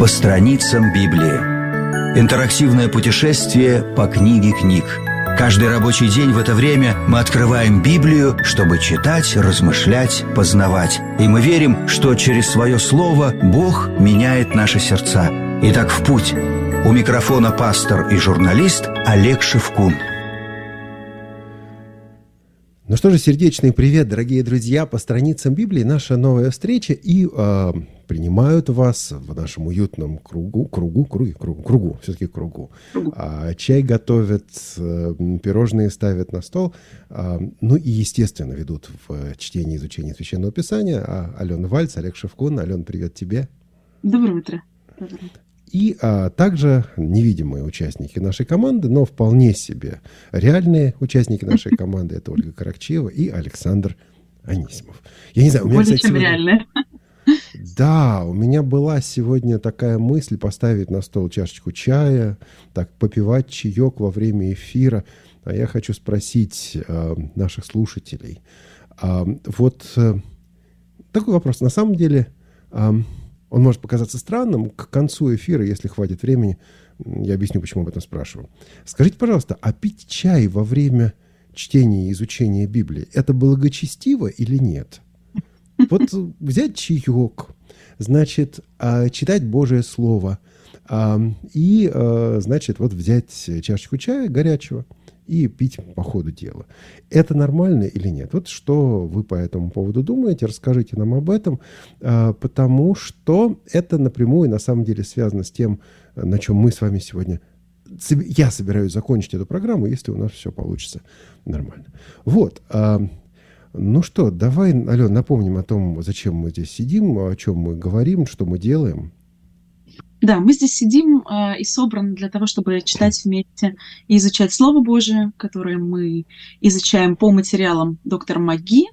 По страницам Библии. Интерактивное путешествие по книге книг. Каждый рабочий день в это время мы открываем Библию, чтобы читать, размышлять, познавать. И мы верим, что через свое слово Бог меняет наши сердца. Итак, в путь. У микрофона пастор и журналист Олег Шевкун. Ну что же, сердечный привет, дорогие друзья, по страницам Библии наша новая встреча, и принимают вас в нашем уютном кругу, все-таки кругу. Чай готовят, пирожные ставят на стол, ну и, естественно, ведут в чтении и изучении Священного Писания Алена Вальц, Олег Шевкун. Алена, привет тебе. Доброе утро. И также невидимые участники нашей команды, но вполне себе реальные участники нашей команды. Это Ольга Каракчеева и Александр Анисимов. Я не знаю, у меня, более чем реальные. Да, у меня была сегодня такая мысль поставить на стол чашечку чая, так попивать чаек во время эфира. А я хочу спросить наших слушателей. Вот такой вопрос. На самом деле... Он может показаться странным. К концу эфира, если хватит времени, я объясню, почему об этом спрашиваю. Скажите, пожалуйста, а пить чай во время чтения и изучения Библии – это благочестиво или нет? Вот взять чаек, значит, читать Божие Слово, и, значит, вот взять чашечку чая горячего и пить по ходу дела. Это нормально или нет? Вот что вы по этому поводу думаете? Расскажите нам об этом, потому что это напрямую на самом деле связано с тем, на чем мы с вами сегодня... Я собираюсь закончить эту программу, если у нас все получится нормально. Вот. Ну что, давай, Алена, напомним о том, зачем мы здесь сидим, о чем мы говорим, что мы делаем. Да, мы здесь сидим и собраны для того, чтобы читать вместе и изучать Слово Божие, которое мы изучаем по материалам доктора Маги.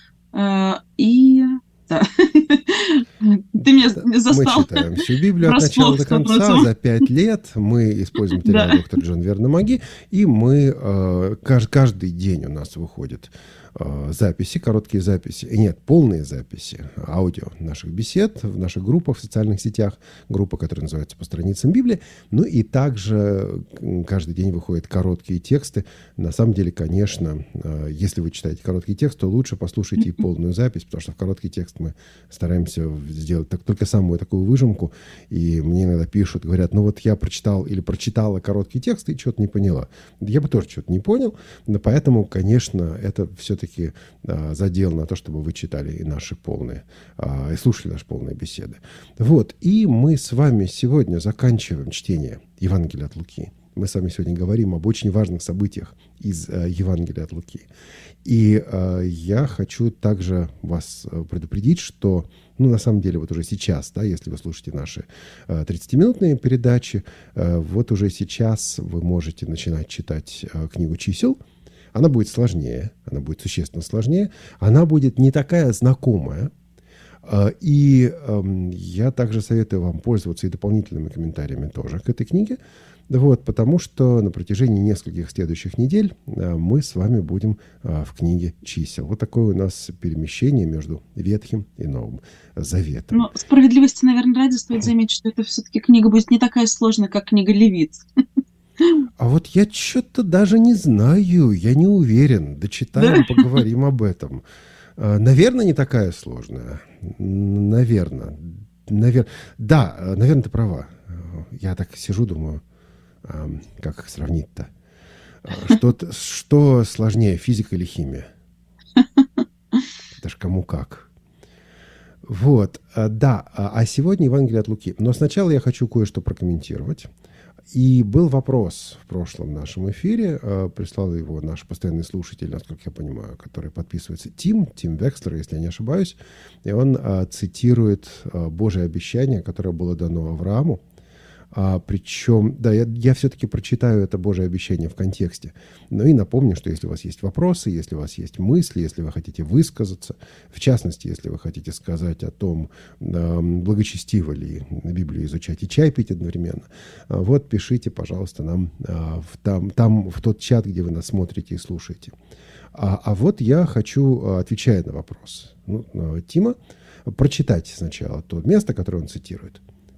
И да, ты меня застал. Мы читаем всю Библию от начала до конца за 5 лет. Мы используем материал доктора Джон Верна Маги, и мы каждый день у нас выходит записи, короткие записи, нет, полные записи, аудио наших бесед в наших группах в социальных сетях, группа, которая называется «По страницам Библии». Ну и также каждый день выходят короткие тексты. На самом деле, конечно, если вы читаете короткий текст, то лучше послушайте и полную запись, потому что в короткий текст мы стараемся сделать только самую такую выжимку. И мне иногда пишут, говорят, ну вот я прочитал или прочитала короткий текст и что-то не поняла. Я бы тоже что-то не понял, но поэтому, конечно, это все-таки задел на то, чтобы вы читали и наши полные, и слушали наши полные беседы. Вот. И мы с вами сегодня заканчиваем чтение Евангелия от Луки. Мы с вами сегодня говорим об очень важных событиях из Евангелия от Луки. И я хочу также вас предупредить, что, ну, на самом деле, вот уже сейчас, да, если вы слушаете наши 30-минутные передачи, вот уже сейчас вы можете начинать читать книгу чисел. Она будет сложнее, она будет существенно сложнее, она будет не такая знакомая. И я также советую вам пользоваться и дополнительными комментариями тоже к этой книге, вот, потому что на протяжении нескольких следующих недель мы с вами будем в книге чисел. Вот такое у нас перемещение между Ветхим и Новым Заветом. Но справедливости, наверное, ради стоит заметить, что это все-таки книга будет не такая сложная, как книга Левит. А вот я что-то даже не знаю, я не уверен. Дочитаем, поговорим об этом. Наверное, не такая сложная. Наверное. Да, наверное, ты права. Я так сижу, думаю, как их сравнить-то? Что сложнее, физика или химия? Это ж кому как. Вот, да. А сегодня Евангелие от Луки. Но сначала я хочу кое-что прокомментировать. И был вопрос в прошлом нашем эфире, прислал его наш постоянный слушатель, насколько я понимаю, который подписывается Тим Векслер, если я не ошибаюсь, и он цитирует Божие обещание, которое было дано Аврааму. Причем, да, я все-таки прочитаю это Божие обещание в контексте. Ну и напомню, что если у вас есть вопросы, если у вас есть мысли, если вы хотите высказаться, в частности, если вы хотите сказать о том, благочестиво ли Библию изучать и чай пить одновременно, вот пишите, пожалуйста, нам в тот чат, где вы нас смотрите и слушаете. А вот я хочу, отвечая на вопрос Тима, прочитать сначала то место, которое он цитирует.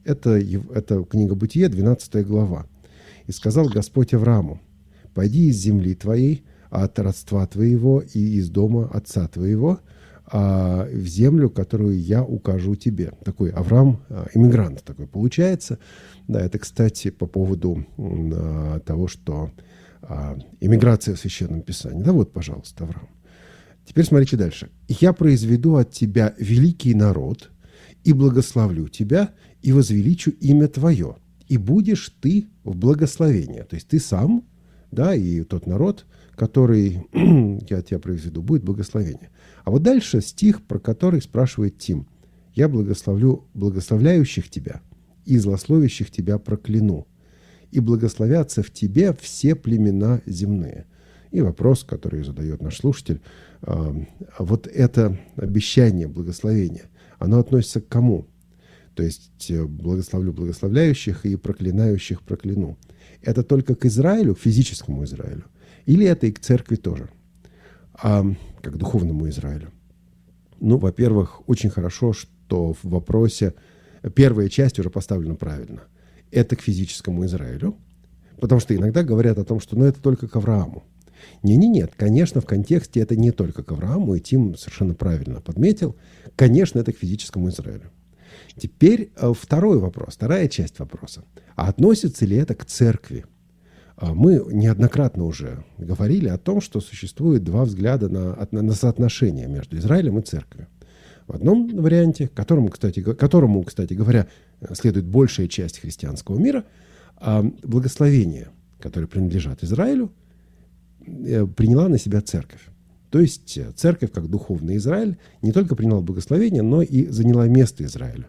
Это книга Бытие, 12 глава. «И сказал Господь Аврааму: пойди из земли твоей, от родства твоего и из дома отца твоего, в землю, которую я укажу тебе». Такой Авраам, иммигрант такой получается. Да, это, кстати, по поводу того, что иммиграция в Священном Писании. Да вот, пожалуйста, Авраам. Теперь смотрите дальше. «Я произведу от тебя великий народ, и благословлю тебя, и возвеличу имя твое, и будешь ты в благословении». То есть ты сам, да, и тот народ, который я тебя произведу, будет благословение. А вот дальше стих, про который спрашивает Тим. «Я благословлю благословляющих тебя, и злословящих тебя прокляну, и благословятся в тебе все племена земные». И вопрос, который задает наш слушатель, вот это обещание благословения, оно относится к кому? То есть благословлю благословляющих и проклинающих прокляну. Это только к Израилю, к физическому Израилю? Или это и к церкви тоже, как духовному Израилю? Ну, во-первых, очень хорошо, что в вопросе первая часть уже поставлена правильно. Это к физическому Израилю, потому что иногда говорят о том, что это только к Аврааму. Нет, конечно, в контексте это не только к Аврааму, и Тим совершенно правильно подметил. Конечно, это к физическому Израилю. Теперь второй вопрос, вторая часть вопроса. А относится ли это к церкви? Мы неоднократно уже говорили о том, что существует два взгляда на соотношение между Израилем и церковью. В одном варианте, которому, кстати говоря, следует большая часть христианского мира, благословения, которые принадлежат Израилю, приняла на себя церковь. То есть церковь, как духовный Израиль, не только приняла благословение, но и заняла место Израиля.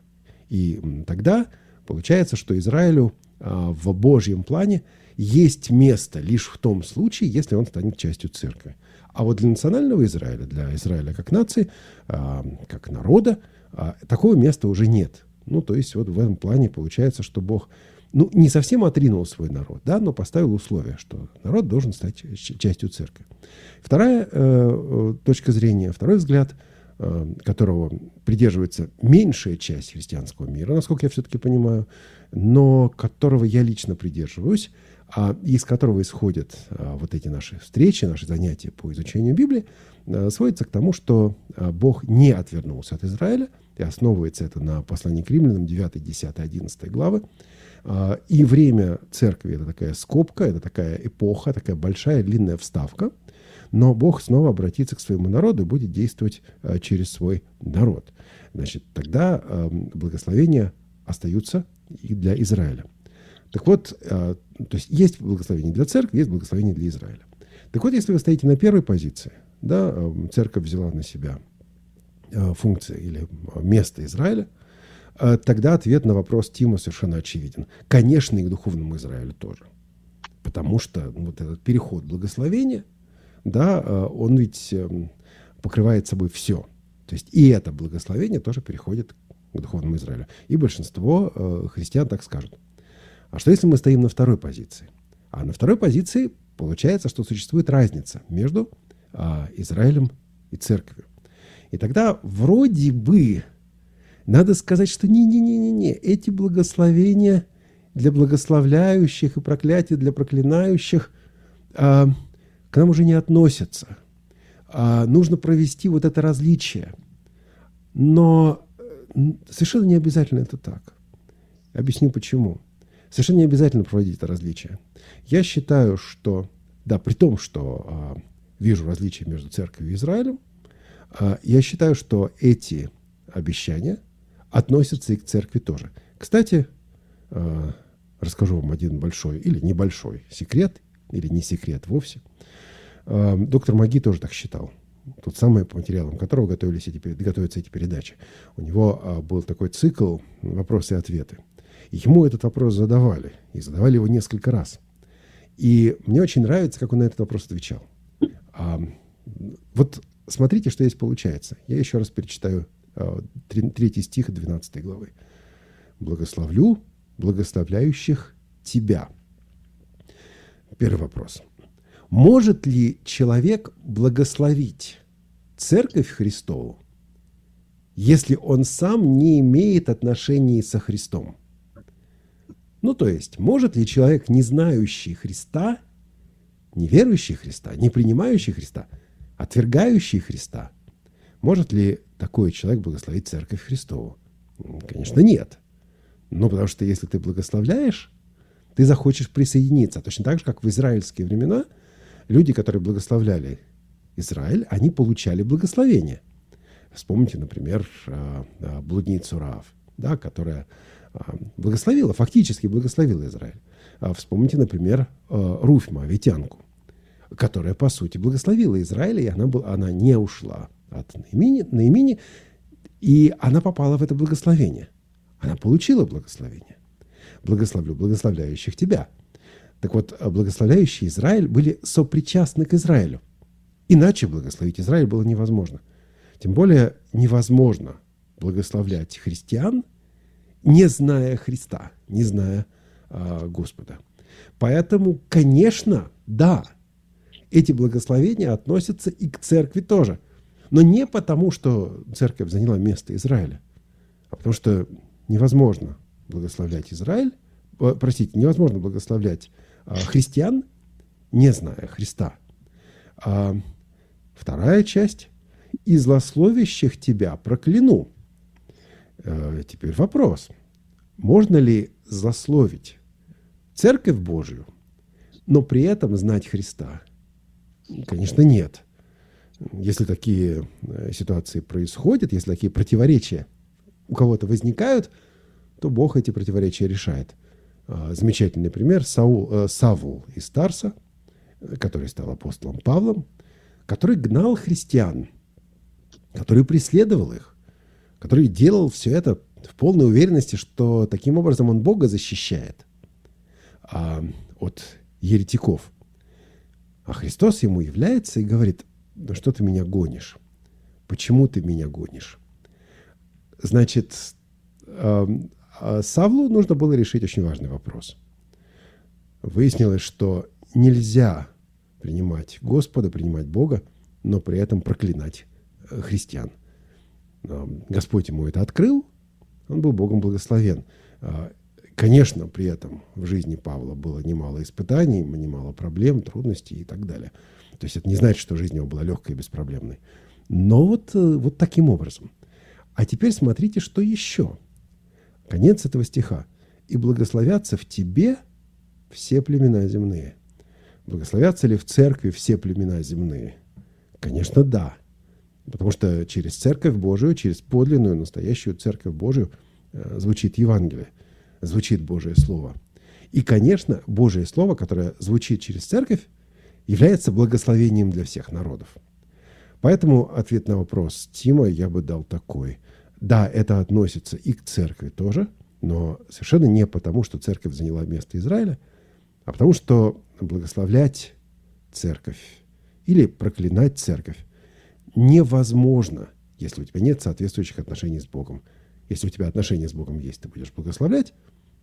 И тогда получается, что Израилю в Божьем плане есть место лишь в том случае, если он станет частью церкви. А вот для национального Израиля, для Израиля как нации, как народа, такого места уже нет. Ну, то есть вот в этом плане получается, что Бог не совсем отринул свой народ, да, но поставил условие, что народ должен стать частью церкви. Вторая точка зрения, второй взгляд, которого придерживается меньшая часть христианского мира, насколько я все-таки понимаю, но которого я лично придерживаюсь, из которого исходят вот эти наши встречи, наши занятия по изучению Библии, сводится к тому, что Бог не отвернулся от Израиля, и основывается это на послании к римлянам 9, 10, 11 главы. И время церкви – это такая скобка, это такая эпоха, такая большая длинная вставка. Но Бог снова обратится к своему народу и будет действовать через свой народ. Значит, тогда благословения остаются и для Израиля. Так вот, то есть благословение для церкви, есть благословение для Израиля. Так вот, если вы стоите на первой позиции, да, церковь взяла на себя функции или место Израиля, тогда ответ на вопрос Тима совершенно очевиден. Конечно, и к духовному Израилю тоже. Потому что вот этот переход благословения, да, он ведь покрывает собой все. То есть и это благословение тоже переходит к духовному Израилю. И большинство христиан так скажут. А что если мы стоим на второй позиции? А на второй позиции получается, что существует разница между Израилем и церковью. И тогда вроде бы надо сказать, что не, эти благословения для благословляющих и проклятия для проклинающих к нам уже не относятся. Нужно провести вот это различие. Но совершенно не обязательно это так. Объясню почему. Совершенно не обязательно проводить это различие. Я считаю, что, да, при том, что вижу различия между церковью и Израилем, я считаю, что эти обещания относятся и к церкви тоже. Кстати, расскажу вам один большой или небольшой секрет, или не секрет вовсе. Доктор Маги тоже так считал. Тот самый, по материалам которого готовятся эти передачи. У него был такой цикл «Вопросы и ответы». И ему этот вопрос задавали. И задавали его несколько раз. И мне очень нравится, как он на этот вопрос отвечал. Вот смотрите, что здесь получается. Я еще раз перечитаю 3 стих 12 главы. «Благословлю благословляющих тебя». Первый вопрос. Может ли человек благословить Церковь Христову, если он сам не имеет отношений со Христом? Ну, то есть, может ли человек, не знающий Христа, не верующий Христа, не принимающий Христа, отвергающий Христа, может ли такой человек благословить Церковь Христову? Конечно, нет. Ну, потому что если ты благословляешь, ты захочешь присоединиться. Точно так же, как в израильские времена, люди, которые благословляли Израиль, они получали благословение. Вспомните, например, блудницу Раав, да, которая благословила, фактически благословила Израиль. Вспомните, например, Руфь, моавитянку, которая, по сути, благословила Израиль, и она не ушла от Наимини, и она попала в это благословение. Она получила благословение. Благословлю благословляющих тебя. Так вот, благословляющие Израиль были сопричастны к Израилю. Иначе благословить Израиль было невозможно. Тем более невозможно благословлять христиан, не зная Христа, не зная Господа. Поэтому, конечно, да, эти благословения относятся и к церкви тоже. Но не потому, что церковь заняла место Израиля, а потому что невозможно благословлять невозможно благословлять христиан, не зная Христа. Вторая часть. «И злословящих тебя прокляну». Теперь вопрос. Можно ли злословить Церковь Божию, но при этом знать Христа? Конечно, нет. Если такие ситуации происходят, если такие противоречия у кого-то возникают, то Бог эти противоречия решает. Замечательный пример. Савл из Тарса, который стал апостолом Павлом, который гнал христиан, который преследовал их, который делал все это в полной уверенности, что таким образом он Бога защищает от еретиков. А Христос ему является и говорит: «Ну что ты меня гонишь? Почему ты меня гонишь?» Значит, Савлу нужно было решить очень важный вопрос. Выяснилось, что нельзя принимать Господа, принимать Бога, но при этом проклинать христиан. Господь ему это открыл, он был Богом благословен. Конечно, при этом в жизни Павла было немало испытаний, немало проблем, трудностей и так далее. То есть это не значит, что жизнь его была легкой и беспроблемной. Но вот таким образом. А теперь смотрите, что еще. Конец этого стиха. «И благословятся в тебе все племена земные». Благословятся ли в церкви все племена земные? Конечно, да. Потому что через Церковь Божию, через подлинную, настоящую Церковь Божию звучит Евангелие, звучит Божие Слово. И, конечно, Божие Слово, которое звучит через Церковь, является благословением для всех народов. Поэтому ответ на вопрос Тима я бы дал такой. Да, это относится и к Церкви тоже, но совершенно не потому, что Церковь заняла место Израиля, а потому что благословлять Церковь или проклинать Церковь невозможно, если у тебя нет соответствующих отношений с Богом. Если у тебя отношения с Богом есть, ты будешь благословлять,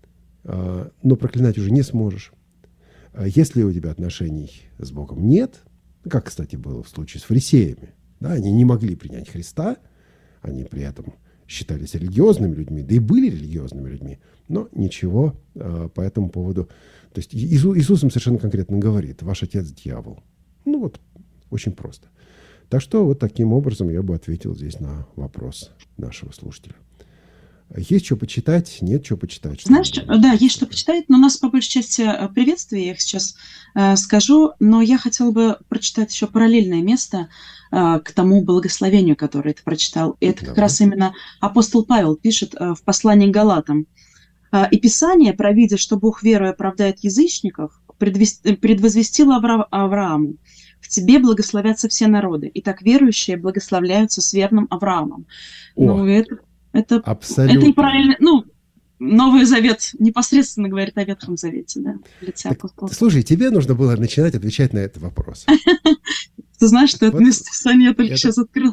но проклинать уже не сможешь. Если у тебя отношений с Богом нет, как, кстати, было в случае с фарисеями, да, они не могли принять Христа, они при этом считались религиозными людьми, да и были религиозными людьми, но ничего по этому поводу. То есть Иисус им совершенно конкретно говорит: ваш отец дьявол. Ну вот, очень просто. Так что вот таким образом я бы ответил здесь на вопрос нашего слушателя. Есть что почитать? Нет, что почитать? Знаешь, да, есть что почитать, но у нас по большей части приветствия, я их сейчас скажу, но я хотела бы прочитать еще параллельное место к тому благословению, которое ты прочитал. И это как раз именно апостол Павел пишет в послании к Галатам. «И Писание, провидя, что Бог верою оправдает язычников, предвозвестило Аврааму: в тебе благословятся все народы, и так верующие благословляются с верным Авраамом». Ну, это и параллельно, Новый Завет непосредственно говорит о Ветхом Завете, да, в лице апостола. Слушай, тебе нужно было начинать отвечать на этот вопрос. Ты знаешь, что это место Писания я только сейчас открыла.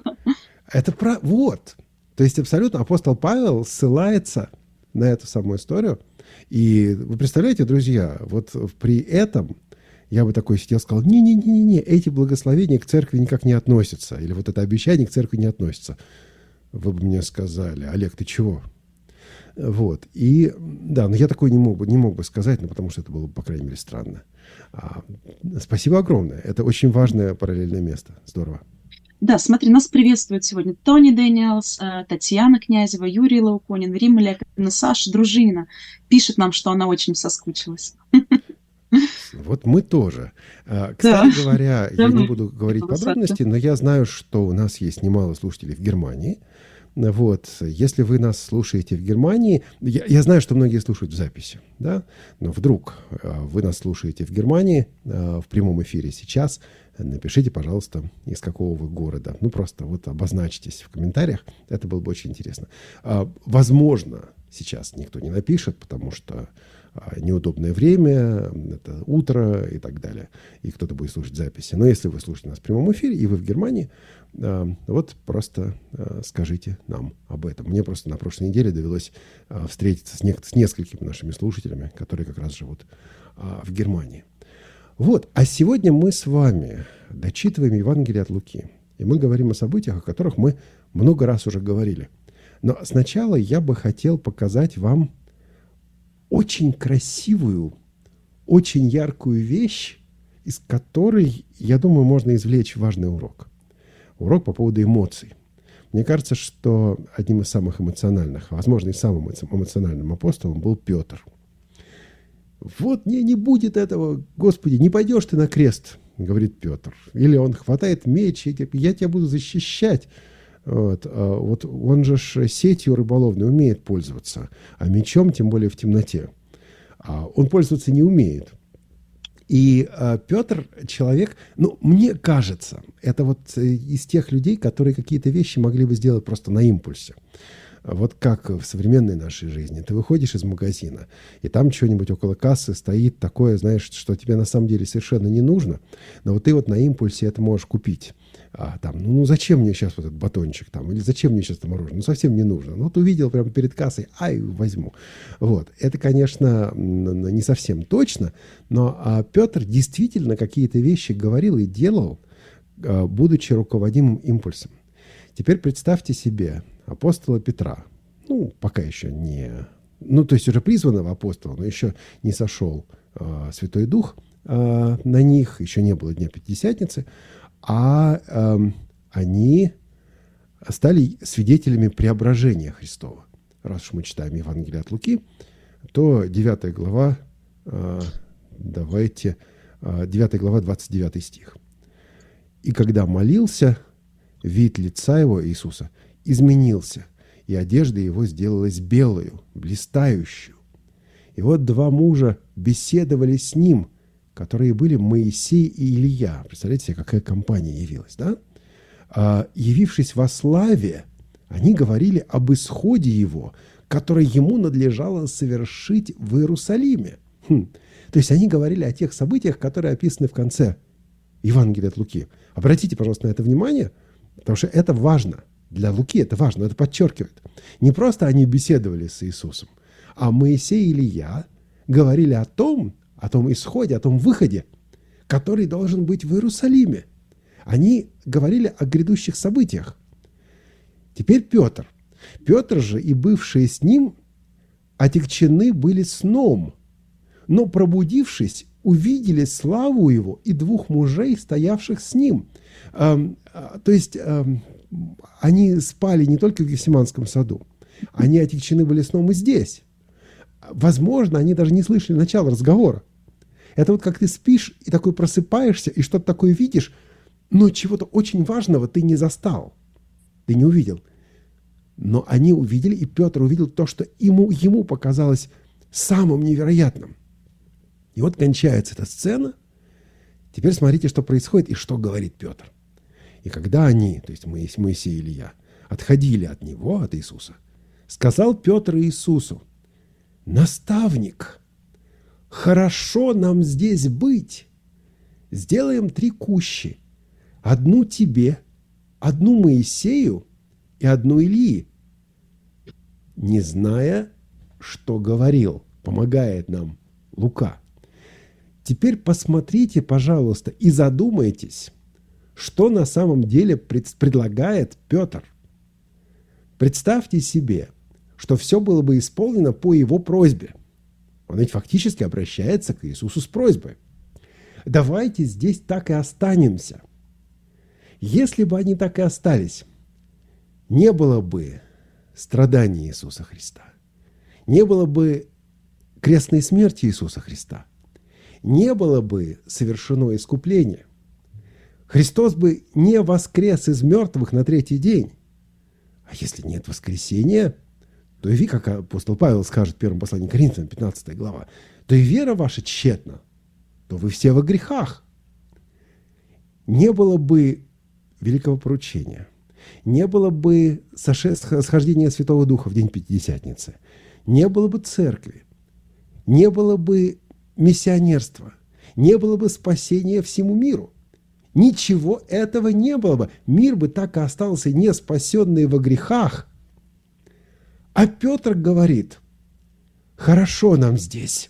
Вот. То есть абсолютно апостол Павел ссылается на эту самую историю. И вы представляете, друзья, вот при этом я бы такой сидел и сказал: не-не-не, эти благословения к церкви никак не относятся. Или вот это обещание к церкви не относится. Вы бы мне сказали: Олег, ты чего? Вот. И да, но я такое не мог бы сказать, ну, потому что это было бы, по крайней мере, странно. Спасибо огромное. Это очень важное параллельное место. Здорово. Да, смотри, нас приветствуют сегодня Тони Дэниелс, Татьяна Князева, Юрий Лауконин, Римма Ляпина, Саша Дружинина. Пишет нам, что она очень соскучилась. Вот мы тоже. Кстати говоря, я не буду говорить подробности, но я знаю, что у нас есть немало слушателей в Германии. Вот, если вы нас слушаете в Германии, я знаю, что многие слушают в записи, да, но вдруг вы нас слушаете в Германии в прямом эфире сейчас, напишите, пожалуйста, из какого вы города. Ну, просто вот обозначьтесь в комментариях, это было бы очень интересно. Возможно, сейчас никто не напишет, потому что неудобное время, это утро и так далее, и кто-то будет слушать записи. Но если вы слушаете нас в прямом эфире, и вы в Германии, вот просто скажите нам об этом. Мне просто на прошлой неделе довелось встретиться с несколькими нашими слушателями, которые как раз живут в Германии. Вот, а сегодня мы с вами дочитываем Евангелие от Луки. И мы говорим о событиях, о которых мы много раз уже говорили. Но сначала я бы хотел показать вам очень красивую, очень яркую вещь, из которой, я думаю, можно извлечь важный урок. Урок по поводу эмоций. Мне кажется, что одним из самых эмоциональных, возможно, и самым эмоциональным апостолом был Петр. «Вот не будет этого, Господи, не пойдешь ты на крест», — говорит Петр. Или он хватает меч, и я тебя буду защищать. Вот он же сетью рыболовной умеет пользоваться, а мечом, тем более в темноте, он пользоваться не умеет. И Петр человек, ну, мне кажется, это вот из тех людей, которые какие-то вещи могли бы сделать просто на импульсе. Вот как в современной нашей жизни. Ты выходишь из магазина, и там что-нибудь около кассы стоит такое, знаешь, что тебе на самом деле совершенно не нужно, но вот ты вот на импульсе это можешь купить. Ну зачем мне сейчас вот этот батончик там, или зачем мне сейчас это мороженое? Ну совсем не нужно. Ну вот увидел прямо перед кассой, возьму. Вот. Это, конечно, не совсем точно, но Петр действительно какие-то вещи говорил и делал, будучи руководимым импульсом. Теперь представьте себе апостола Петра, ну, пока еще не... Ну, то есть уже призванного апостола, но еще не сошел Святой Дух на них, еще не было Дня Пятидесятницы, они стали свидетелями преображения Христова. Раз уж мы читаем Евангелие от Луки, то 9 глава, 9 глава, 29 стих. «И когда молился, вид лица его, Иисуса, изменился, и одежда его сделалась белою, блистающую. И вот два мужа беседовали с ним, которые были Моисей и Илия». Представляете себе, какая компания явилась, да? Явившись во славе, они говорили об исходе его, который ему надлежало совершить в Иерусалиме. То есть они говорили о тех событиях, которые описаны в конце Евангелия от Луки. Обратите, пожалуйста, на это внимание, потому что это важно. Для Луки это важно, это подчеркивает. Не просто они беседовали с Иисусом, а Моисей и Илия говорили о том исходе, о том выходе, который должен быть в Иерусалиме. Они говорили о грядущих событиях. Теперь Петр. Петр же и бывшие с ним отягчены были сном, но, пробудившись, увидели славу его и двух мужей, стоявших с ним. То есть они спали не только в Гефсиманском саду, они отягчены были сном и здесь. Возможно, они даже не слышали начала разговора. Это вот как ты спишь и такой просыпаешься, и что-то такое видишь, но чего-то очень важного ты не застал, ты не увидел. Но они увидели, и Петр увидел то, что ему показалось самым невероятным. И вот кончается эта сцена. Теперь смотрите, что происходит и что говорит Петр. И когда они, то есть Моисей и Илия, отходили от него, от Иисуса, сказал Петр Иисусу: «Наставник, хорошо нам здесь быть. Сделаем 3 кущи. Одну тебе, одну Моисею и одну Илии». Не зная, что говорил, помогает нам Лука. Теперь посмотрите, пожалуйста, и задумайтесь, что на самом деле предлагает Петр. Представьте себе, что все было бы исполнено по его просьбе. Он ведь фактически обращается к Иисусу с просьбой. Давайте здесь так и останемся. Если бы они так и остались, не было бы страданий Иисуса Христа, не было бы крестной смерти Иисуса Христа, не было бы совершено искупление. Христос бы не воскрес из мертвых на третий день. А если нет воскресения, то и, как апостол Павел скажет в первом послании к Коринфянам, 15 глава, то и вера ваша тщетна, то вы все во грехах. Не было бы великого поручения, не было бы схождения Святого Духа в день Пятидесятницы, не было бы церкви, не было бы миссионерства, не было бы спасения всему миру. Ничего этого не было бы. Мир бы так и остался не спасенный во грехах. А Петр говорит: хорошо нам здесь.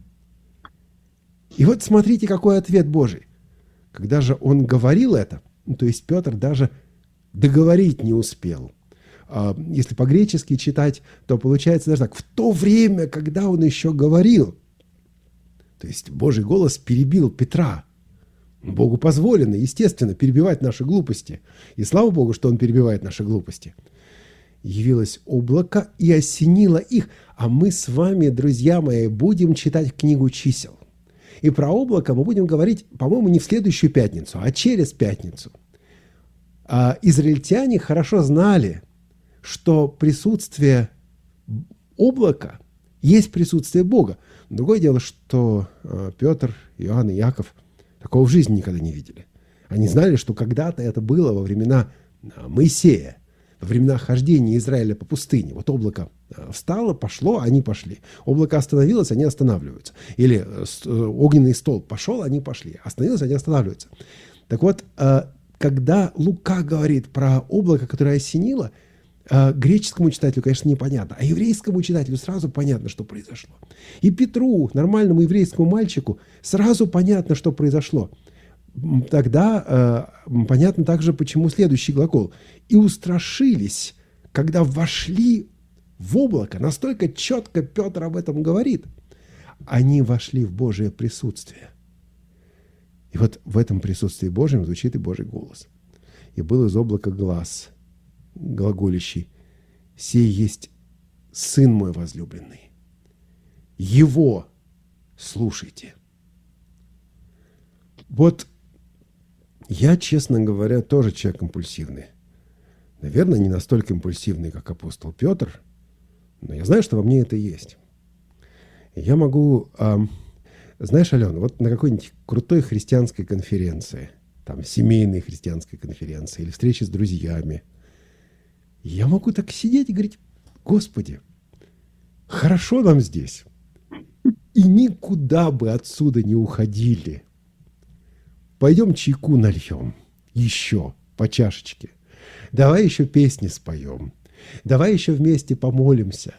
И вот смотрите, какой ответ Божий. Когда же он говорил это, то есть Петр даже договорить не успел. Если по-гречески читать, то получается даже так: в то время, когда он еще говорил. То есть Божий голос перебил Петра. Богу позволено, естественно, перебивать наши глупости. И слава Богу, что Он перебивает наши глупости. Явилось облако и осенило их. А мы с вами, друзья мои, будем читать книгу чисел. И про облако мы будем говорить, по-моему, не в следующую пятницу, а через пятницу. Израильтяне хорошо знали, что присутствие облака есть присутствие Бога. Другое дело, что Петр, Иоанн и Иаков такого в жизни никогда не видели. Они знали, что когда-то это было во времена Моисея, во времена хождения Израиля по пустыне. Вот облако встало, пошло, они пошли. Облако остановилось, они останавливаются. Или огненный столб пошел, они пошли. Остановилось, они останавливаются. Так вот, когда Лука говорит про облако, которое осенило, греческому читателю, конечно, непонятно, а еврейскому читателю сразу понятно, что произошло. И Петру, нормальному еврейскому мальчику, сразу понятно, что произошло. Тогда понятно также, почему следующий глагол. «И устрашились, когда вошли в облако». Настолько четко Петр об этом говорит. Они вошли в Божие присутствие. И вот в этом присутствии Божьем звучит и Божий голос. «И был из облака глас, глаголящий: сей есть Сын мой возлюбленный. Его слушайте». Вот я, честно говоря, тоже человек импульсивный. Наверное, не настолько импульсивный, как апостол Петр, но я знаю, что во мне это есть. И я могу... знаешь, Алена, вот на какой-нибудь крутой христианской конференции, там, семейной христианской конференции или встрече с друзьями, я могу так сидеть и говорить: Господи, хорошо нам здесь. И никуда бы отсюда не уходили. Пойдем чайку нальем. Еще по чашечке. Давай еще песни споем. Давай еще вместе помолимся.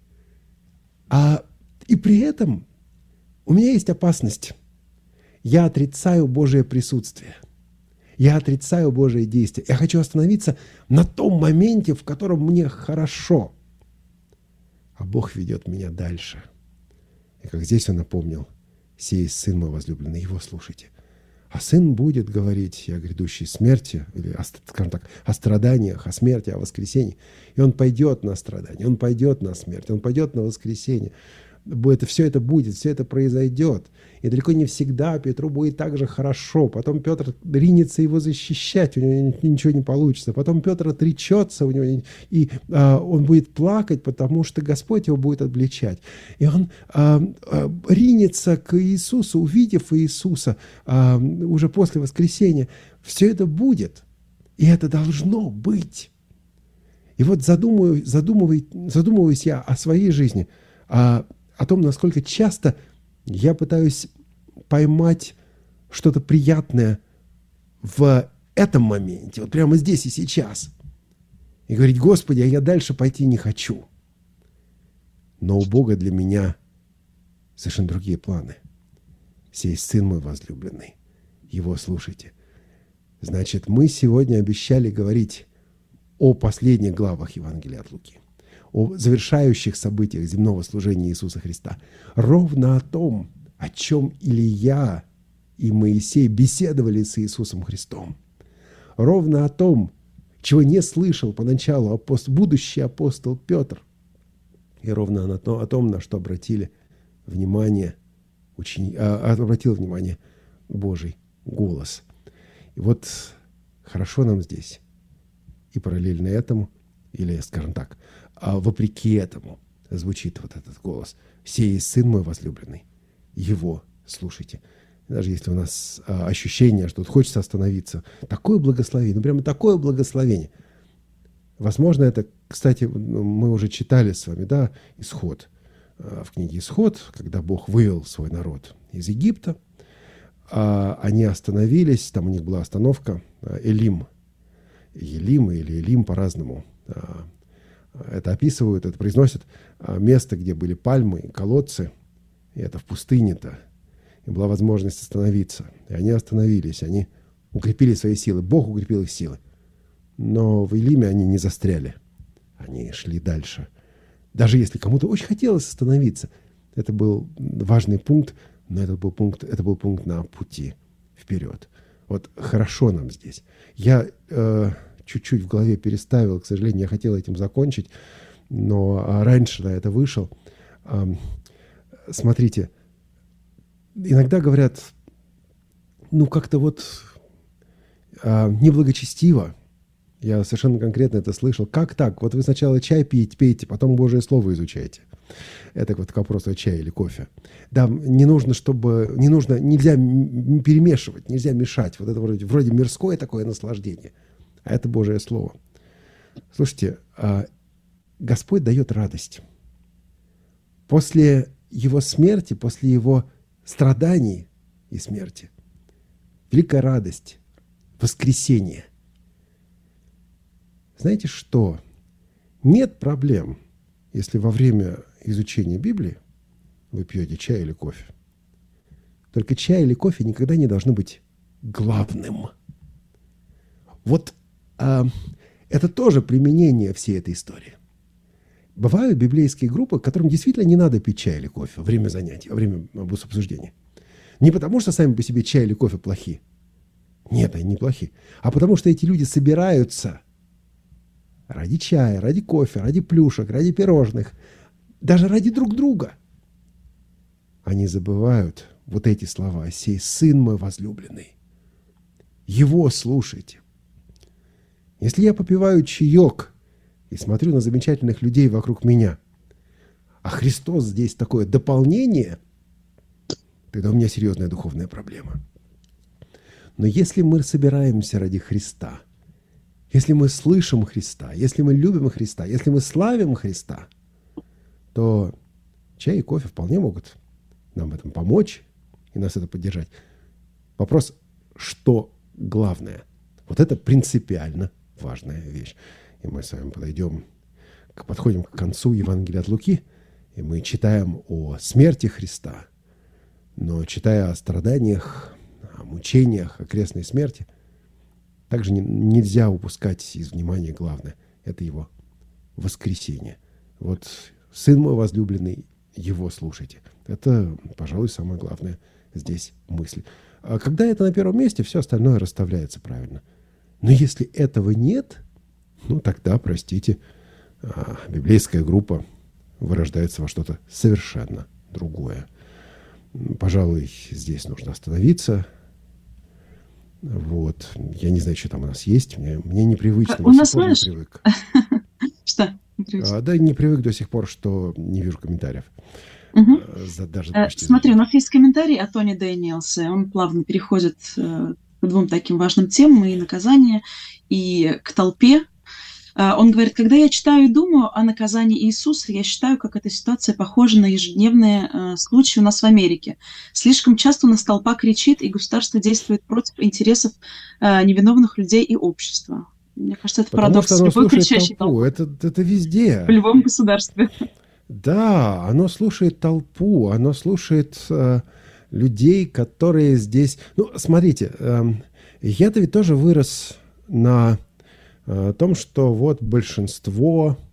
И при этом у меня есть опасность. Я отрицаю Божие присутствие. Я отрицаю Божие действие. Я хочу остановиться на том моменте, в котором мне хорошо. А Бог ведет меня дальше. И как здесь он напомнил: сей Сын мой возлюбленный, его слушайте. А Сын будет говорить о грядущей смерти, или, скажем так, о страданиях, о смерти, о воскресении. И он пойдет на страдания, он пойдет на смерть, он пойдет на воскресение. Все это будет, все это произойдет. И далеко не всегда Петру будет так же хорошо. Потом Петр ринется его защищать, у него ничего не получится. Потом Петр отречется, он будет плакать, потому что Господь его будет обличать. И он ринется к Иисусу, увидев Иисуса уже после воскресения. Все это будет. И это должно быть. И вот задумываюсь я о своей жизни, о том, насколько часто я пытаюсь поймать что-то приятное в этом моменте, вот прямо здесь и сейчас. И говорить: Господи, а я дальше пойти не хочу. Но у Бога для меня совершенно другие планы. Сей Сын мой возлюбленный, его слушайте. Значит, мы сегодня обещали говорить о последних главах Евангелия от Луки. о завершающих событиях земного служения Иисуса Христа. Ровно о том, о чем Илия и Моисей беседовали с Иисусом Христом. Ровно о том, чего не слышал поначалу будущий апостол Петр. И ровно о том, на что обратил внимание Божий голос. И вот хорошо нам здесь. И параллельно этому, или, скажем так, вопреки этому звучит вот этот голос. «Сей есть Сын мой возлюбленный, Его слушайте». Даже если у нас ощущение, что тут хочется остановиться. Такое благословение, ну прямо такое благословение. Возможно, это, кстати, мы уже читали с вами, да, Исход. В книге Исход, когда Бог вывел свой народ из Египта, они остановились, там у них была остановка Элим. Елим или Элим по-разному. Это описывают, это произносят место, где были пальмы, колодцы. И это в пустыне-то. И была возможность остановиться. И они остановились, они укрепили свои силы. Бог укрепил их силы. Но в Элиме они не застряли. Они шли дальше. Даже если кому-то очень хотелось остановиться. Это был важный пункт, но это был пункт на пути вперед. Вот хорошо нам здесь. Я чуть-чуть в голове переставил, к сожалению, я хотел этим закончить, но раньше на это вышел. Смотрите, иногда говорят, ну как-то вот неблагочестиво. Я совершенно конкретно это слышал. Как так? Вот вы сначала чай пейте, потом Божие Слово изучаете. Это вот к вопросу о чае или кофе. Да, нельзя перемешивать, нельзя мешать. Вот это вроде мирское такое наслаждение. А это Божие Слово. Слушайте, Господь дает радость. После Его смерти, после Его страданий и смерти, великая радость, воскресение. Знаете что? Нет проблем, если во время изучения Библии вы пьете чай или кофе. Только чай или кофе никогда не должны быть главным. Вот это тоже применение всей этой истории. Бывают библейские группы, которым действительно не надо пить чай или кофе во время занятий, во время обсуждения. Не потому, что сами по себе чай или кофе плохи. Нет, они не плохи. А потому, что эти люди собираются ради чая, ради кофе, ради плюшек, ради пирожных, даже ради друг друга. Они забывают вот эти слова: «Сей Сын мой возлюбленный, Его слушайте». Если я попиваю чаек и смотрю на замечательных людей вокруг меня, а Христос здесь такое дополнение, тогда у меня серьезная духовная проблема. Но если мы собираемся ради Христа, если мы слышим Христа, если мы любим Христа, если мы славим Христа, то чай и кофе вполне могут нам в этом помочь и нас это поддержать. Вопрос, что главное? Вот это принципиально важная вещь. И мы с вами подходим к концу Евангелия от Луки, и мы читаем о смерти Христа, но читая о страданиях, о мучениях, о крестной смерти, также нельзя упускать из внимания главное. Это Его воскресение. Вот Сын мой возлюбленный, Его слушайте. Это, пожалуй, самая главная здесь мысль. А когда это на первом месте, все остальное расставляется правильно. Но если этого нет, ну тогда, простите, библейская группа вырождается во что-то совершенно другое. Пожалуй, здесь нужно остановиться. Вот. Я не знаю, что там у нас есть. Мне непривычно. У нас, знаешь... Не привык. Что? Да, не привык до сих пор, что не вижу комментариев. Смотри, у нас есть комментарий от Тони Дэниелса. Он плавно переходит к двум таким важным темам: и наказание, и к толпе. Он говорит: когда я читаю и думаю о наказании Иисуса, я считаю, как эта ситуация похожа на ежедневные случаи у нас в Америке. Слишком часто у нас толпа кричит, и государство действует против интересов невиновных людей и общества. Мне кажется, это парадокс любой кричащей толпы. Это везде. В любом государстве. Да, оно слушает толпу, оно слушает людей, которые здесь... Ну, смотрите, я-то ведь тоже вырос на том, что вот большинство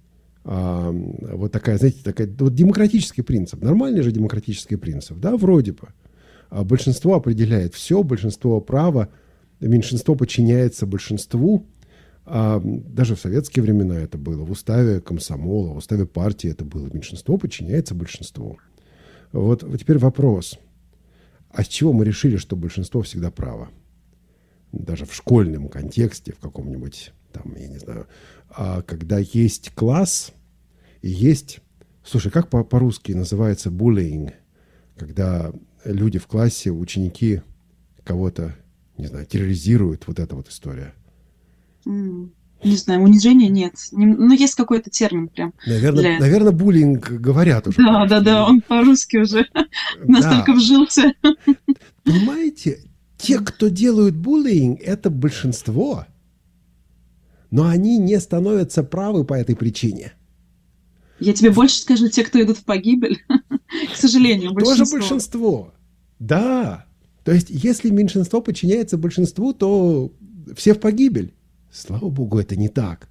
вот такая, знаете, вот демократический принцип. Нормальный же демократический принцип, да, вроде бы. Большинство определяет все, большинство права, меньшинство подчиняется большинству. Даже в советские времена это было. В уставе комсомола, в уставе партии это было. Меньшинство подчиняется большинству. Вот теперь вопрос. А с чего мы решили, что большинство всегда право? Даже в школьном контексте, в каком-нибудь там, я не знаю, когда есть класс и есть... Слушай, как по-русски называется bullying? Когда люди в классе, ученики кого-то, не знаю, терроризируют, вот эта вот история. Не знаю, унижения нет. Ну, есть какой-то термин прям. Наверное, буллинг говорят уже. Да, он по-русски уже настолько вжился. Понимаете, те, кто делают буллинг, это большинство. Но они не становятся правы по этой причине. Я тебе больше скажу, те, кто идут в погибель, к сожалению, большинство. Тоже большинство. Да. То есть, если меньшинство подчиняется большинству, то все в погибель. Слава Богу, это не так.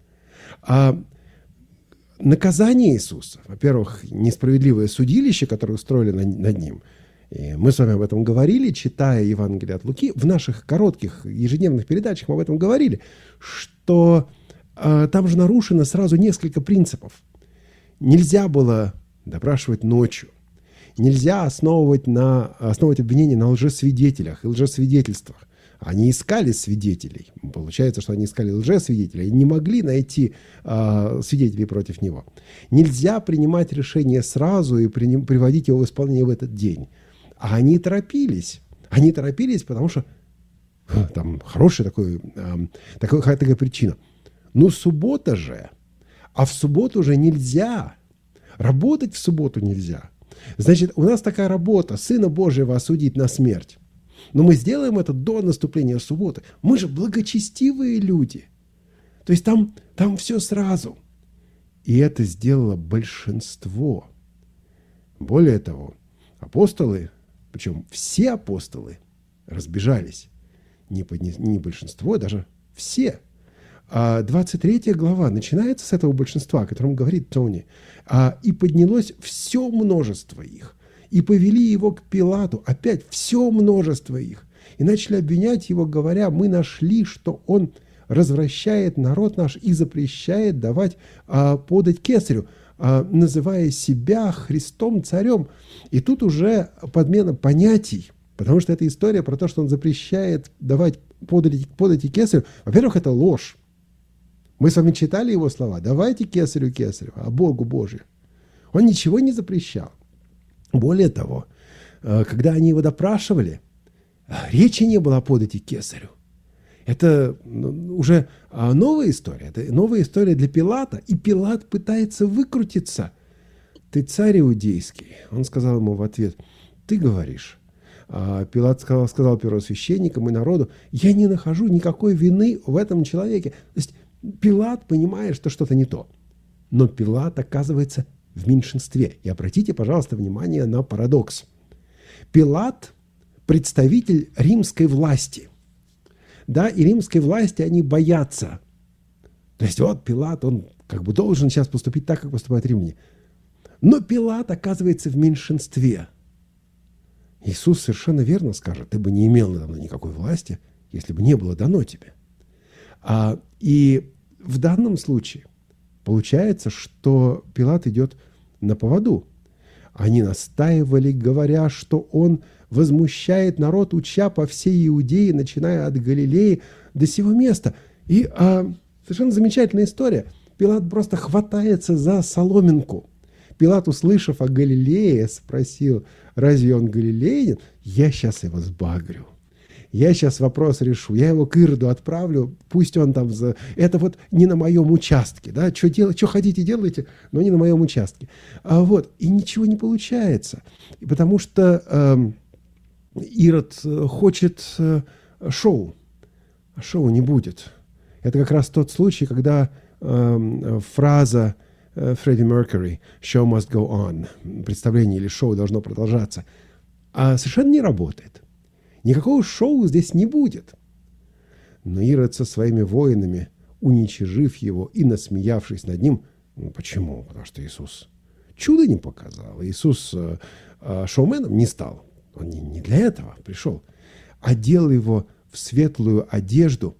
Наказание Иисуса, во-первых, несправедливое судилище, которое устроили над ним. И мы с вами об этом говорили, читая Евангелие от Луки. В наших коротких ежедневных передачах мы об этом говорили, что там же нарушено сразу несколько принципов. Нельзя было допрашивать ночью. Нельзя основывать обвинение на лжесвидетелях и лжесвидетельствах. Они искали свидетелей. Получается, что они искали лжесвидетелей и не могли найти свидетелей против него. Нельзя принимать решение сразу и приводить его в исполнение в этот день. А они торопились. Они торопились, потому что там хорошая такая причина. Ну, суббота же. А в субботу же нельзя. Работать в субботу нельзя. Значит, у нас такая работа. Сына Божьего осудить на смерть. Но мы сделаем это до наступления субботы. Мы же благочестивые люди. То есть там все сразу. И это сделало большинство. Более того, апостолы, причем все апостолы, разбежались. Не большинство, даже все. 23 глава начинается с этого большинства, о котором говорит Тони. «И поднялось все множество их, и повели его к Пилату». Опять все множество их. И начали обвинять его, говоря: «Мы нашли, что он развращает народ наш и запрещает давать подать кесарю, называя себя Христом царем». И тут уже подмена понятий, потому что это история про то, что он запрещает давать подать кесарю. Во-первых, это ложь. Мы с вами читали его слова: «Давайте кесарю кесарю, а Богу Божию». Он ничего не запрещал. Более того, когда они его допрашивали, речи не было о подати кесарю. Это уже новая история. Это новая история для Пилата. И Пилат пытается выкрутиться. «Ты царь иудейский». Он сказал ему в ответ: «Ты говоришь». Пилат сказал первосвященникам и народу: «Я не нахожу никакой вины в этом человеке». То есть Пилат понимает, что что-то не то. Но Пилат оказывается в меньшинстве. И обратите, пожалуйста, внимание на парадокс. Пилат – представитель римской власти. Да, и римской власти они боятся. То есть вот Пилат, он как бы должен сейчас поступить так, как поступают римляне. Но Пилат оказывается в меньшинстве. Иисус совершенно верно скажет: «Ты бы не имел надо мной никакой власти, если бы не было дано тебе». И в данном случае получается, что Пилат идет на поводу. Они настаивали, говоря, что он возмущает народ, уча по всей Иудее, начиная от Галилеи до сего места. И совершенно замечательная история. Пилат просто хватается за соломинку. Пилат, услышав о Галилее, спросил: «Разве он галилеянин? Я сейчас его сбагрю. Я сейчас вопрос решу. Я его к Ироду отправлю. Пусть он там... Это вот не на моем участке. Да? Что хотите, делайте, но не на моем участке». И ничего не получается. Потому что Ирод хочет шоу. А шоу не будет. Это как раз тот случай, когда фраза Фредди Меркьюри «Show must go on», представление или шоу должно продолжаться, совершенно не работает. Никакого шоу здесь не будет. Но Ирод со своими воинами, уничижив его и насмеявшись над ним, Почему? Потому что Иисус чудо не показал. Иисус шоуменом не стал. Он не для этого пришел. Одел его в светлую одежду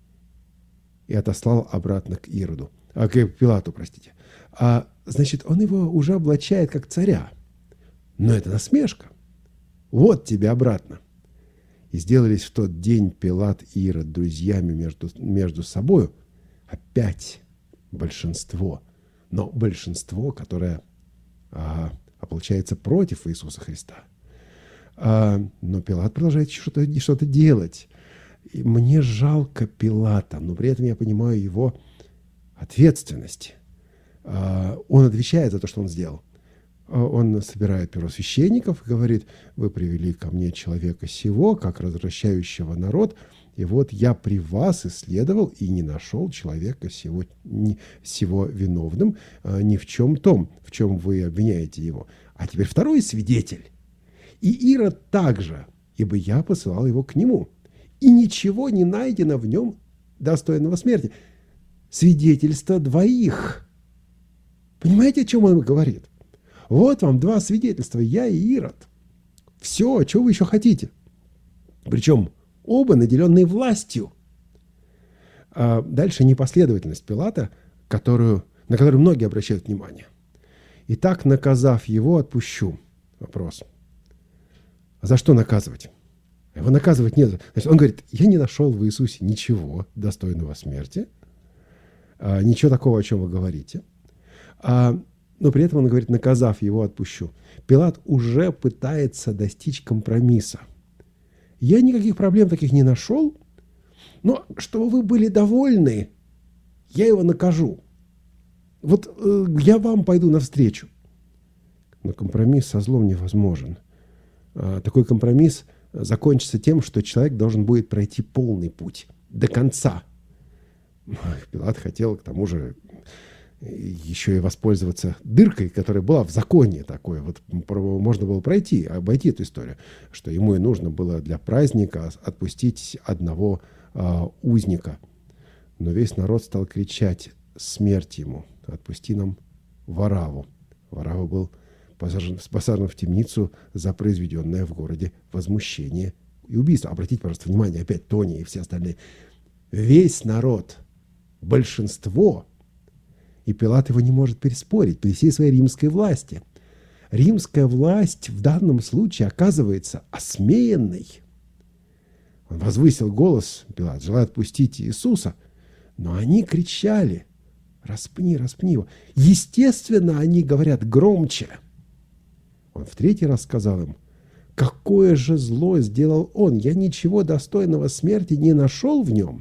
и отослал обратно к Ироду. К Пилату, простите. Значит, он его уже облачает как царя. Но это насмешка. Вот тебе обратно. И сделались в тот день Пилат и Ирод друзьями между собою. Опять большинство. Но большинство, которое ополчается против Иисуса Христа. Но Пилат продолжает что-то делать. И мне жалко Пилата, но при этом я понимаю его ответственность. Он отвечает за то, что он сделал. Он собирает первосвященников и говорит: вы привели ко мне человека сего, как развращающего народ, и вот я при вас исследовал и не нашел человека сего виновным ни в чем том, в чем вы обвиняете его. А теперь второй свидетель. И Ирод также, ибо я посылал его к нему. И ничего не найдено в нем достойного смерти. Свидетельство двоих. Понимаете, о чем он говорит? Вот вам два свидетельства, я и Ирод. Все, чего вы еще хотите? Причем оба наделенные властью. Дальше непоследовательность Пилата, на которую многие обращают внимание. Итак, наказав его, отпущу. Вопрос. А за что наказывать? Его наказывать нет. Значит, он говорит: я не нашел в Иисусе ничего достойного смерти, ничего такого, о чем вы говорите. Но при этом он говорит: наказав его, отпущу. Пилат уже пытается достичь компромисса. Я никаких проблем таких не нашел, но чтобы вы были довольны, я его накажу. Вот я вам пойду навстречу. Но компромисс со злом невозможен. Такой компромисс закончится тем, что человек должен будет пройти полный путь до конца. Пилат хотел, к тому же, еще и воспользоваться дыркой, которая была в законе такой. Вот можно было обойти эту историю, что ему и нужно было для праздника отпустить одного узника. Но весь народ стал кричать: смерть ему, отпусти нам Варавву. Варавва был посажен в темницу за произведенное в городе возмущение и убийство. Обратите, пожалуйста, внимание, опять Тони и все остальные. Весь народ, большинство, и Пилат его не может переспорить при всей своей римской власти. Римская власть в данном случае оказывается осмеянной. Он возвысил голос, Пилат, желая отпустить Иисуса, но они кричали: распни, распни его. Естественно, они говорят громче. Он в третий раз сказал им: какое же зло сделал он? Я ничего достойного смерти не нашел в нем.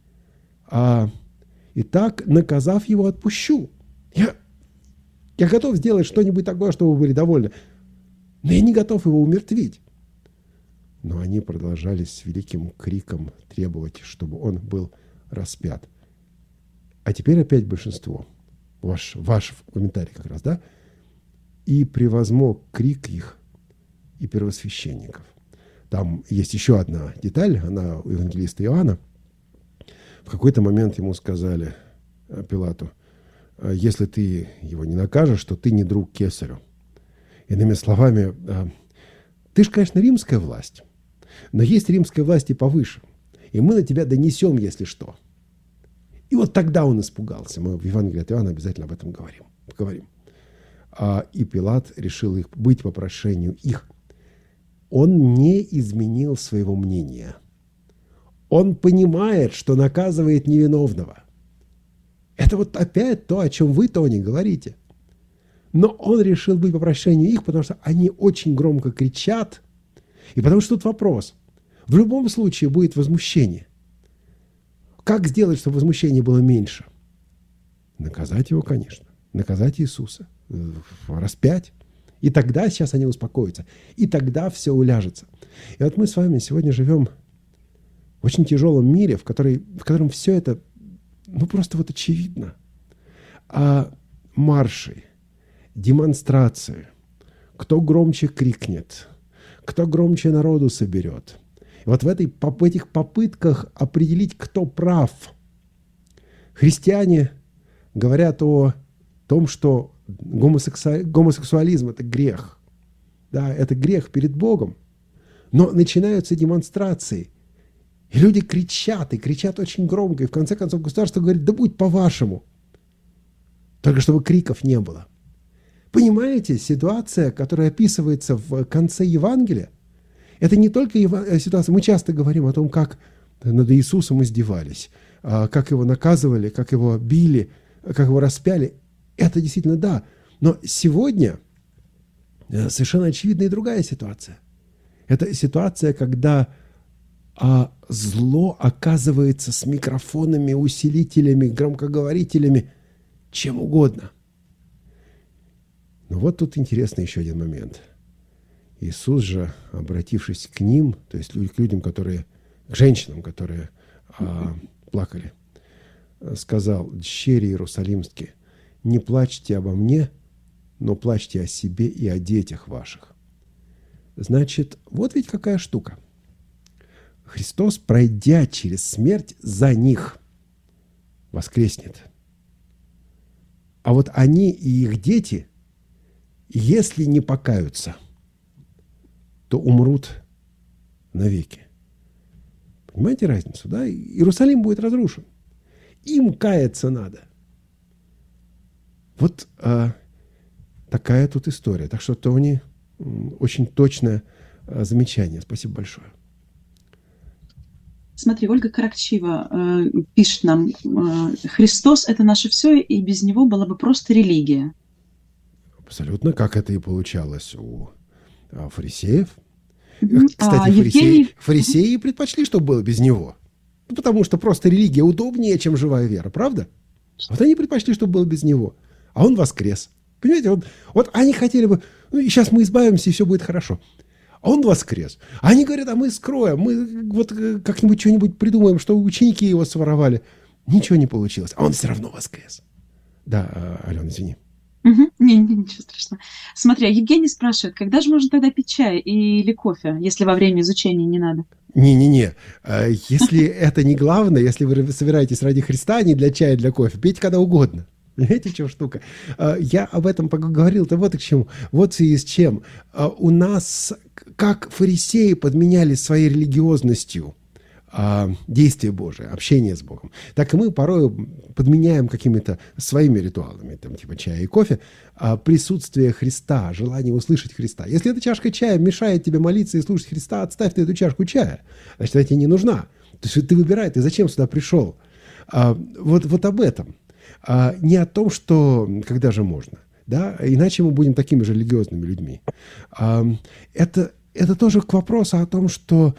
Итак, наказав его, отпущу. Я готов сделать что-нибудь такое, чтобы вы были довольны, но я не готов его умертвить. Но они продолжали с великим криком требовать, чтобы он был распят. А теперь опять большинство. Ваш комментарий как раз, да? И превозмог крик их и первосвященников. Там есть еще одна деталь, она у евангелиста Иоанна. В какой-то момент ему сказали, Пилату: если ты его не накажешь, то ты не друг кесарю. Иными словами, ты же, конечно, римская власть, но есть римская власть и повыше. И мы на тебя донесем, если что. И вот тогда он испугался. Мы в Евангелии от Иоанна обязательно об этом поговорим. И Пилат решил быть по прошению их. Он не изменил своего мнения. Он понимает, что наказывает невиновного. Это вот опять то, о чем вы, Тони, говорите. Но он решил быть по прошению их, потому что они очень громко кричат. И потому что тут вопрос. В любом случае будет возмущение. Как сделать, чтобы возмущение было меньше? Наказать его, конечно. Наказать Иисуса. Распять. И тогда сейчас они успокоятся. И тогда все уляжется. И вот мы с вами сегодня живем в очень тяжелом мире, в котором все это, просто вот очевидно. А марши, демонстрации, кто громче крикнет, кто громче народу соберет. И вот в этих попытках определить, кто прав, христиане говорят о том, что гомосексуализм – это грех. Да, это грех перед Богом. Но начинаются демонстрации. И люди кричат, и кричат очень громко. И в конце концов государство говорит: да будь по-вашему. Только чтобы криков не было. Понимаете, ситуация, которая описывается в конце Евангелия, это не только ситуация. Мы часто говорим о том, как над Иисусом издевались, как его наказывали, как его били, как его распяли. Это действительно да. Но сегодня совершенно очевидна и другая ситуация. Это ситуация, когда зло оказывается с микрофонами, усилителями, громкоговорителями, чем угодно. Но вот тут интересный еще один момент. Иисус же, обратившись к ним, то есть к людям, к женщинам, которые плакали, сказал: дщери Иерусалимские, не плачьте обо мне, но плачьте о себе и о детях ваших. Значит, вот ведь какая штука. Христос, пройдя через смерть за них, воскреснет. А вот они и их дети, если не покаются, то умрут навеки. Понимаете разницу, да? Иерусалим будет разрушен. Им каяться надо. Вот такая тут история. Так что, Тони, очень точное замечание. Спасибо большое. Смотри, Ольга Каракчива пишет нам: Христос – это наше все, и без него была бы просто религия. Абсолютно, как это и получалось у фарисеев. Кстати, фарисеи предпочли, чтобы было без него. Потому что просто религия удобнее, чем живая вера, правда? Вот они предпочли, чтобы было без него. А он воскрес. Понимаете, вот они хотели бы: ну, сейчас мы избавимся, и все будет хорошо. А он воскрес. А они говорят: а мы скроем, мы вот как-нибудь что-нибудь придумаем, что ученики его своровали. Ничего не получилось. А он все равно воскрес. Да, Алена, извини. Ничего страшного. Смотри, Евгений спрашивает: когда же можно тогда пить чай или кофе, если во время изучения не надо? Не-не-не. Если это не главное, если вы собираетесь ради Христа, а не для чая, для кофе, пейте когда угодно. Понимаете, в чем штука? Я об этом говорил-то вот и к чему. Вот и с чем. У нас, как фарисеи подменяли своей религиозностью действие Божие, общение с Богом, так и мы порой подменяем какими-то своими ритуалами, там, типа чая и кофе, присутствие Христа, желание услышать Христа. Если эта чашка чая мешает тебе молиться и слушать Христа, отставь ты эту чашку чая. Значит, она тебе не нужна. То есть ты выбирай, ты зачем сюда пришел. Вот об этом. Не о том, что когда же можно. Да? Иначе мы будем такими же религиозными людьми. Это тоже к вопросу о том, что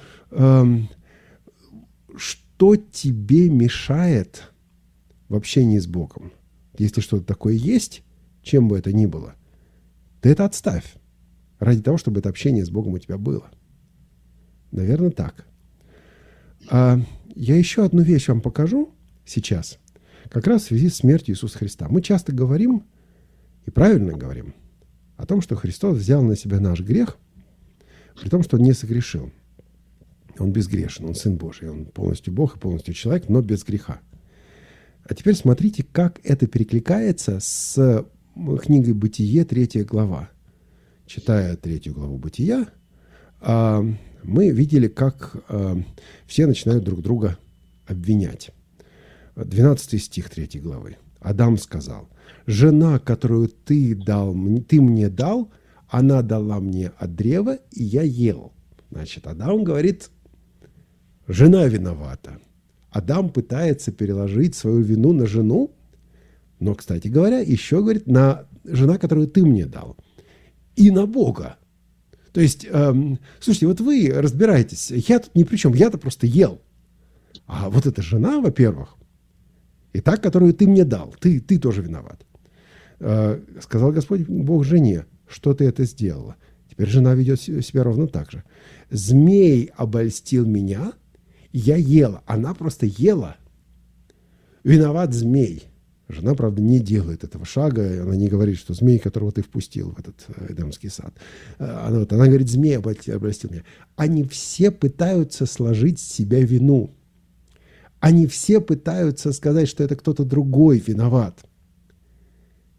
тебе мешает в общении с Богом. Если что-то такое есть, чем бы это ни было, ты это отставь. Ради того, чтобы это общение с Богом у тебя было. Наверное, так. Я еще одну вещь вам покажу сейчас. Как раз в связи с смертью Иисуса Христа. Мы часто говорим, и правильно говорим, о том, что Христос взял на себя наш грех, при том, что Он не согрешил. Он безгрешен, Он Сын Божий, Он полностью Бог и полностью человек, но без греха. А теперь смотрите, как это перекликается с книгой «Бытие», 3 глава. Читая 3 главу «Бытия», мы видели, как все начинают друг друга обвинять. 12 стих 3 главы. Адам сказал: «Жена, которую ты мне дал, она дала мне от древа, и я ел». Значит, Адам говорит: жена виновата. Адам пытается переложить свою вину на жену, но, кстати говоря, еще говорит: на жена, которую ты мне дал, и на Бога. То есть, слушайте, вот вы разбираетесь, я тут ни при чем, я-то просто ел. А вот эта жена, во-первых, и та, которую ты мне дал, ты тоже виноват. Сказал Господь Бог жене: что ты это сделала? Теперь жена ведет себя ровно так же. Змей обольстил меня, я ела. Она просто ела. Виноват змей. Жена, правда, не делает этого шага. Она не говорит, что змей, которого ты впустил в этот Эдемский сад. Она говорит: змей обольстил меня. Они все пытаются сложить с себя вину. Они все пытаются сказать, что это кто-то другой виноват.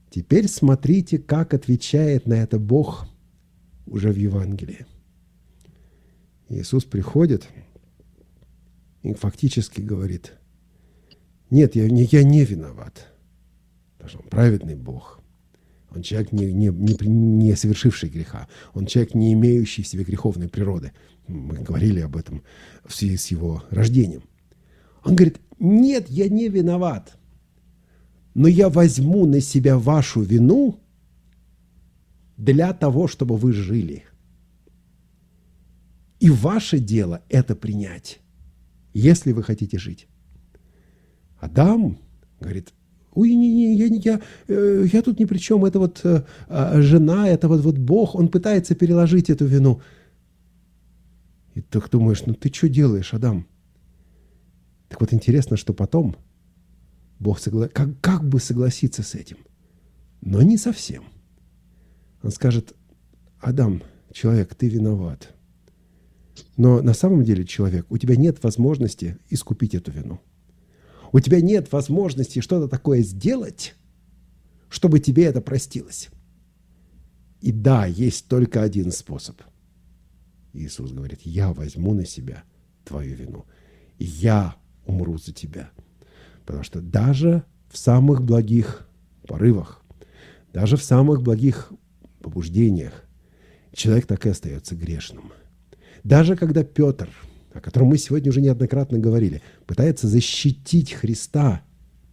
Теперь смотрите, как отвечает на это Бог уже в Евангелии. Иисус приходит и фактически говорит: нет, я не виноват, потому что Он праведный Бог. Он человек, не совершивший греха. Он человек, не имеющий в себе греховной природы. Мы говорили об этом в связи с Его рождением. Он говорит: нет, я не виноват, но я возьму на себя вашу вину для того, чтобы вы жили. И ваше дело это принять, если вы хотите жить. Адам говорит: ой, я тут ни при чем, это вот жена, это вот Бог, он пытается переложить эту вину. И ты думаешь: ну ты что делаешь, Адам? Так вот интересно, что потом Бог как бы согласится с этим, но не совсем. Он скажет: Адам, человек, ты виноват. Но на самом деле, человек, у тебя нет возможности искупить эту вину. У тебя нет возможности что-то такое сделать, чтобы тебе это простилось. И да, есть только один способ. Иисус говорит: я возьму на себя твою вину. И я умру за тебя. Потому что даже в самых благих порывах, даже в самых благих побуждениях человек так и остается грешным. Даже когда Петр, о котором мы сегодня уже неоднократно говорили, пытается защитить Христа,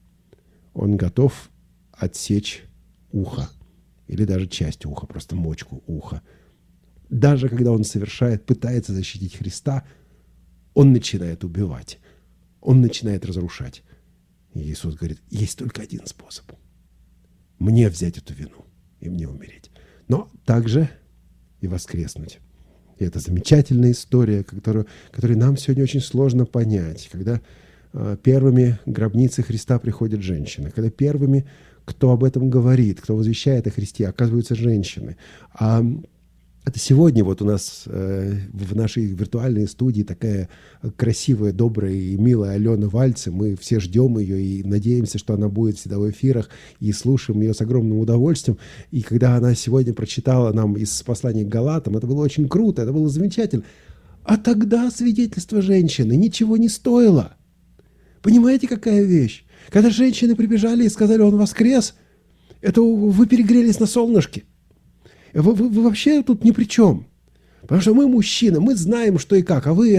он готов отсечь ухо или даже часть уха, просто мочку уха. Даже когда он пытается защитить Христа, он начинает убивать, он начинает разрушать. И Иисус говорит: есть только один способ. Мне взять эту вину и мне умереть. Но также и воскреснуть. И это замечательная история, которую нам сегодня очень сложно понять. Когда первыми к гробнице Христа приходят женщины, когда первыми, кто об этом говорит, кто возвещает о Христе, оказываются женщины. А это сегодня вот у нас в нашей виртуальной студии такая красивая, добрая и милая Алена Вальце. Мы все ждем ее и надеемся, что она будет всегда в эфирах, и слушаем ее с огромным удовольствием. И когда она сегодня прочитала нам из послания к Галатам, это было очень круто, это было замечательно. А тогда свидетельство женщины ничего не стоило. Понимаете, какая вещь? Когда женщины прибежали и сказали: он воскрес, это вы перегрелись на солнышке. Вы вообще тут ни при чем. Потому что мы мужчины, мы знаем, что и как. А вы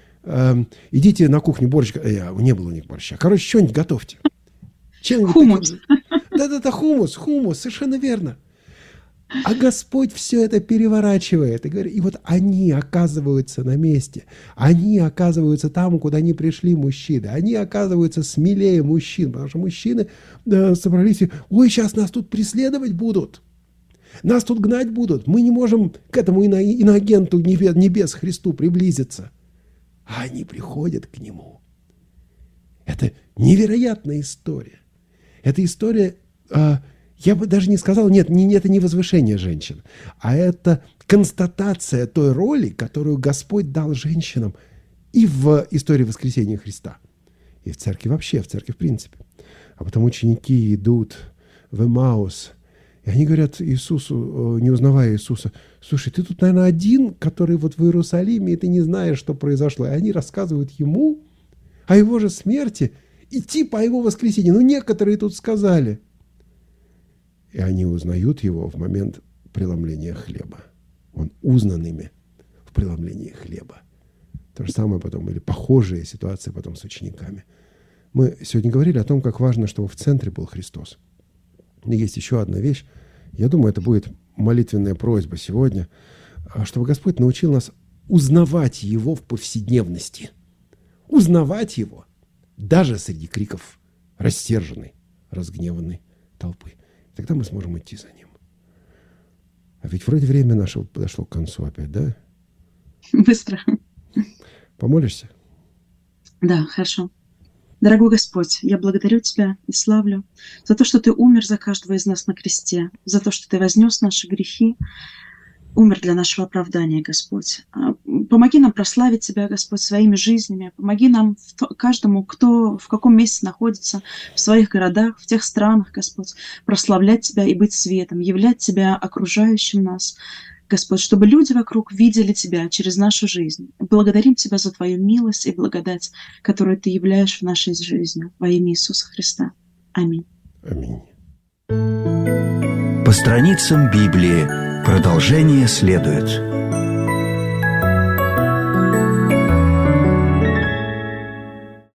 идите на кухню борщ. Не было у них борща. Короче, что-нибудь готовьте. Хумус. Да, хумус, совершенно верно. А Господь все это переворачивает. И вот они оказываются на месте. Они оказываются там, куда не пришли мужчины. Они оказываются смелее мужчин. Потому что мужчины собрались и: ой, сейчас нас тут преследовать будут. Нас тут гнать будут. Мы не можем к этому иноагенту небес Христу приблизиться. А они приходят к Нему. Это невероятная история. Эта история, я бы даже не сказал, это не возвышение женщин, а это констатация той роли, которую Господь дал женщинам и в истории воскресения Христа, и в церкви вообще, в церкви в принципе. А потом ученики идут в Эмаус, и они говорят Иисусу, не узнавая Иисуса: слушай, ты тут, наверное, один, который вот в Иерусалиме, и ты не знаешь, что произошло. И они рассказывают ему о его же смерти, идти по его воскресению. Некоторые тут сказали. И они узнают его в момент преломления хлеба. Он узнан ими в преломлении хлеба. То же самое потом, или похожая ситуация потом с учениками. Мы сегодня говорили о том, как важно, чтобы в центре был Христос. И есть еще одна вещь. Я думаю, это будет молитвенная просьба сегодня, чтобы Господь научил нас узнавать Его в повседневности. Узнавать Его даже среди криков рассерженной, разгневанной толпы. Тогда мы сможем идти за Ним. А ведь вроде время наше подошло к концу опять, да? Быстро. Помолишься? Да, хорошо. Дорогой Господь, я благодарю Тебя и славлю за то, что Ты умер за каждого из нас на кресте, за то, что Ты вознес наши грехи, умер для нашего оправдания, Господь. Помоги нам прославить Тебя, Господь, своими жизнями. Помоги нам каждому, кто в каком месте находится, в своих городах, в тех странах, Господь, прославлять Тебя и быть светом, являть Тебя окружающим нас, Господь, чтобы люди вокруг видели Тебя через нашу жизнь. Благодарим Тебя за Твою милость и благодать, которую Ты являешь в нашей жизни. Во имя Иисуса Христа. Аминь. Аминь. По страницам Библии продолжение следует.